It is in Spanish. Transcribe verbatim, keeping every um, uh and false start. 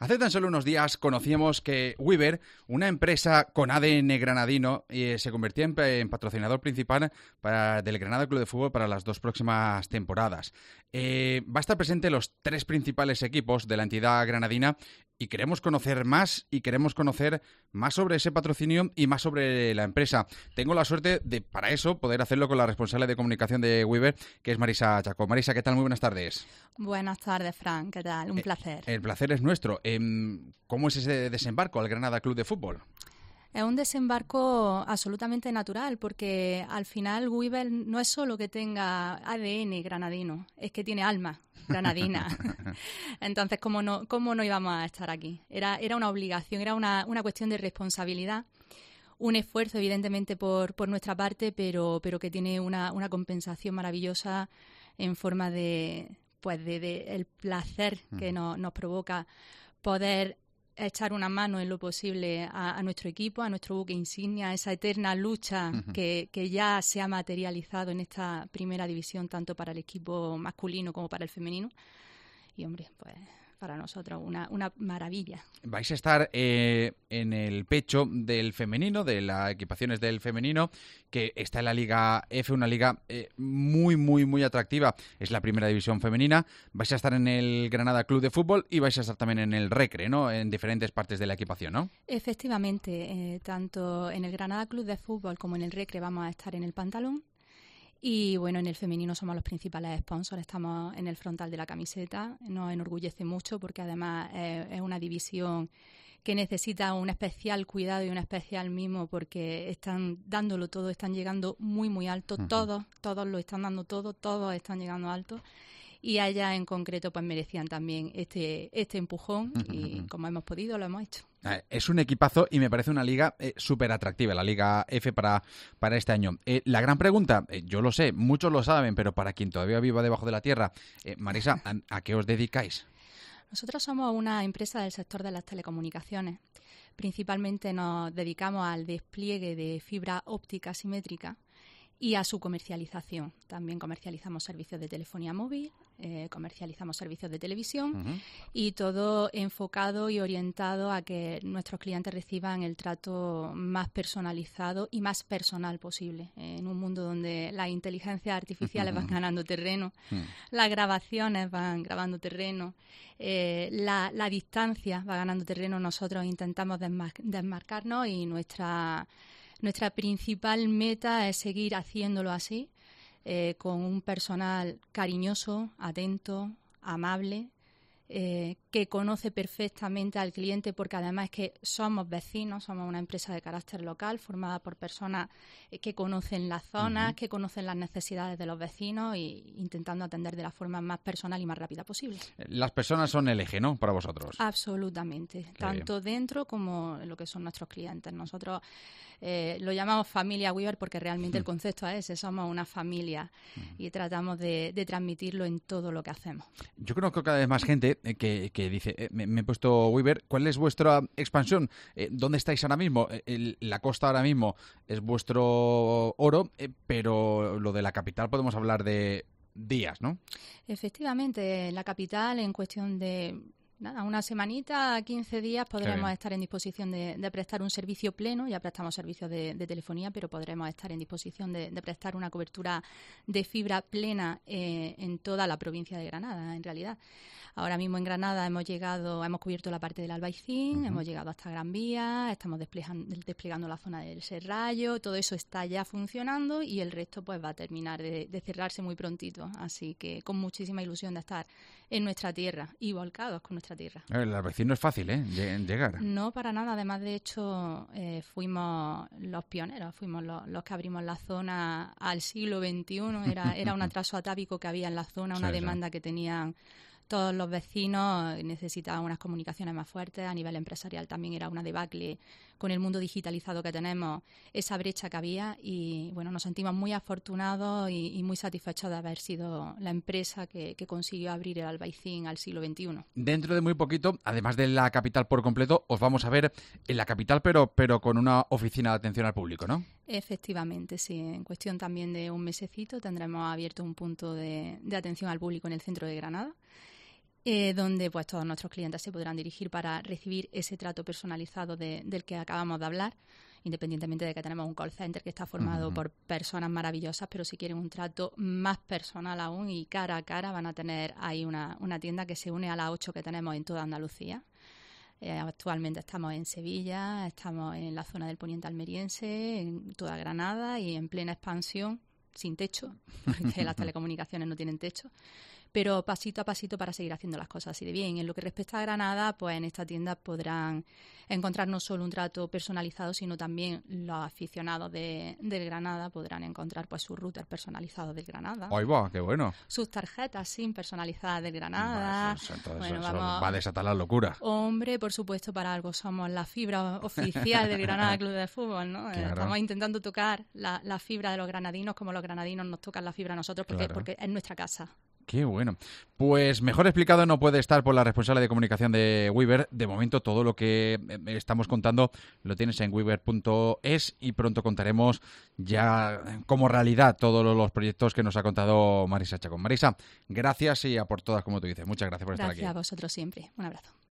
Hace tan solo unos días conocíamos que Weber, una empresa con A D N granadino, eh, se convertía en, en patrocinador principal para, del Granada Club de Fútbol para las dos próximas temporadas. Eh, va a estar presente los tres principales equipos de la entidad granadina y queremos conocer más y queremos conocer más sobre ese patrocinio y más sobre la empresa. Tengo la suerte de, para eso, poder hacerlo con la responsable de comunicación de Weber, que es Marisa Chacó. Marisa, ¿qué tal? Muy buenas tardes. Buenas tardes, Fran. ¿Qué tal? Un eh, placer. El placer es nuestro. Eh, ¿Cómo es ese desembarco al Granada Club de Fútbol? Es un desembarco absolutamente natural, porque al final Weber no es solo que tenga A D N granadino, es que tiene alma granadina. Entonces, ¿cómo no, cómo no íbamos a estar aquí? Era, era una obligación, era una, una cuestión de responsabilidad, un esfuerzo, evidentemente, por, por nuestra parte, pero, pero que tiene una, una compensación maravillosa en forma de, pues de, de el placer que nos, nos provoca poder echar una mano en lo posible a, a nuestro equipo, a nuestro buque insignia, esa eterna lucha uh-huh. que, que ya se ha materializado en esta primera división, tanto para el equipo masculino como para el femenino. Y, hombre, pues para nosotros una, una maravilla. Vais a estar eh, en el pecho del femenino, de las equipaciones del femenino, que está en la Liga F, una liga eh, muy, muy, muy atractiva. Es la primera división femenina. Vais a estar en el Granada Club de Fútbol y vais a estar también en el Recre, ¿no? En diferentes partes de la equipación, ¿no? Efectivamente, eh, tanto en el Granada Club de Fútbol como en el Recre vamos a estar en el pantalón. Y bueno, en el femenino somos los principales sponsors, estamos en el frontal de la camiseta, nos enorgullece mucho porque además eh, es una división que necesita un especial cuidado y un especial mimo porque están dándolo todo, están llegando muy muy alto, uh-huh. todos, todos lo están dando todo, todos están llegando alto. Y a ellas en concreto pues merecían también este, este empujón uh-huh. y como hemos podido lo hemos hecho. Es un equipazo y me parece una liga eh, súper atractiva, la Liga F para, para este año. Eh, la gran pregunta, eh, yo lo sé, muchos lo saben, pero para quien todavía viva debajo de la tierra, eh, Marisa, ¿a, ¿a qué os dedicáis? Nosotros somos una empresa del sector de las telecomunicaciones. Principalmente nos dedicamos al despliegue de fibra óptica simétrica y a su comercialización. También comercializamos servicios de telefonía móvil, eh, comercializamos servicios de televisión uh-huh. y todo enfocado y orientado a que nuestros clientes reciban el trato más personalizado y más personal posible. Eh, en un mundo donde las inteligencias artificiales uh-huh. van ganando terreno, uh-huh. las grabaciones van grabando terreno, eh, la, la distancia va ganando terreno, nosotros intentamos desmar- desmarcarnos y nuestra... Nuestra principal meta es seguir haciéndolo así, eh, con un personal cariñoso, atento, amable, eh, que conoce perfectamente al cliente, porque además es que somos vecinos, somos una empresa de carácter local formada por personas eh, que conocen las zonas, uh-huh. que conocen las necesidades de los vecinos y intentando atender de la forma más personal y más rápida posible. Las personas son el eje, ¿no?, para vosotros. Absolutamente, Qué tanto bien. Dentro como lo que son nuestros clientes. Nosotros eh, lo llamamos familia Weber porque realmente uh-huh. el concepto es ese, somos una familia uh-huh. y tratamos de, de transmitirlo en todo lo que hacemos. Yo conozco cada vez más gente que, que dice, eh, me, me he puesto Weber, ¿cuál es vuestra expansión? Eh, ¿Dónde estáis ahora mismo? Eh, el, la costa ahora mismo es vuestro oro, eh, pero lo de la capital podemos hablar de días, ¿no? Efectivamente, la capital en cuestión de... Nada, una semanita, quince días podremos estar en disposición de, de prestar un servicio pleno. Ya prestamos servicios de, de telefonía, pero podremos estar en disposición de, de prestar una cobertura de fibra plena eh, en toda la provincia de Granada, en realidad. Ahora mismo en Granada hemos llegado, hemos cubierto la parte del Albaicín, uh-huh. hemos llegado hasta Gran Vía, estamos desplegando, desplegando la zona del Serrallo, todo eso está ya funcionando y el resto pues va a terminar de, de cerrarse muy prontito. Así que con muchísima ilusión de estar en nuestra tierra y volcados con nuestra tierra. El Albaicín no es fácil, ¿eh?, llegar. No, para nada. Además, de hecho, eh, fuimos los pioneros, fuimos los, los que abrimos la zona al siglo veintiuno. Era, era un atraso atávico que había en la zona, una sí, demanda sí. que tenían todos los vecinos, necesitaban unas comunicaciones más fuertes. A nivel empresarial también era una debacle con el mundo digitalizado que tenemos, esa brecha que había y bueno, nos sentimos muy afortunados y, y muy satisfechos de haber sido la empresa que, que consiguió abrir el Albaicín al siglo veintiuno. Dentro de muy poquito, además de la capital por completo, os vamos a ver en la capital, pero, pero con una oficina de atención al público, ¿no? Efectivamente, sí. En cuestión también de un mesecito tendremos abierto un punto de, de atención al público en el centro de Granada. eh, donde pues todos nuestros clientes se podrán dirigir para recibir ese trato personalizado de, del que acabamos de hablar, independientemente de que tenemos un call center que está formado uh-huh. por personas maravillosas, pero si quieren un trato más personal aún y cara a cara, van a tener ahí una, una tienda que se une a las ocho que tenemos en toda Andalucía. Eh, actualmente estamos en Sevilla, estamos en la zona del Poniente Almeriense, en toda Granada y en plena expansión, sin techo, porque las telecomunicaciones no tienen techo, pero pasito a pasito para seguir haciendo las cosas así de bien. En lo que respecta a Granada, pues en esta tienda podrán encontrar no solo un trato personalizado, sino también los aficionados de, del Granada podrán encontrar pues su router personalizado del Granada. ¡Ay, va! ¡Qué bueno! Sus tarjetas SIM personalizadas del Granada. Pues eso, entonces bueno, eso vamos, va a desatar la locura. Hombre, por supuesto, para algo somos la fibra oficial del Granada Club de Fútbol, ¿no? Claro. Estamos intentando tocar la, la fibra de los granadinos como los granadinos nos tocan la fibra a nosotros, porque, Claro. porque es nuestra casa. Qué bueno. Pues mejor explicado no puede estar por la responsable de comunicación de Weaver. De momento todo lo que estamos contando lo tienes en weaver punto es y pronto contaremos ya como realidad todos los proyectos que nos ha contado Marisa Chacón. Marisa, gracias y a por todas, como tú dices. Muchas gracias por estar aquí. Gracias a vosotros siempre. Un abrazo.